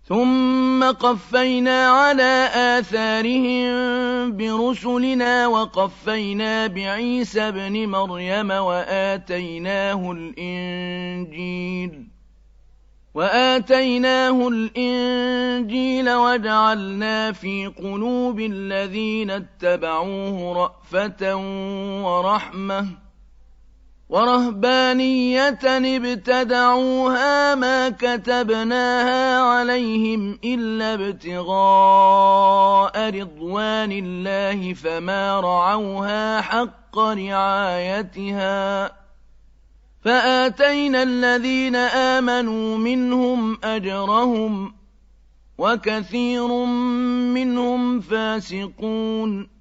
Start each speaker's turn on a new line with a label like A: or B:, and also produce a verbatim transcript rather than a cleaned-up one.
A: ثم قفينا على آثارهم برسلنا وقفينا بعيسى ابن مريم وآتيناه الإنجيل وآتيناه الإنجيل وجعلنا في قلوب الذين اتبعوه رأفة ورحمة ورهبانية ابتدعوها ما كتبناها عليهم إلا ابتغاء رضوان الله فما رعوها حق رعايتها فآتينا الذين آمنوا منهم أجرهم وكثير منهم فاسقون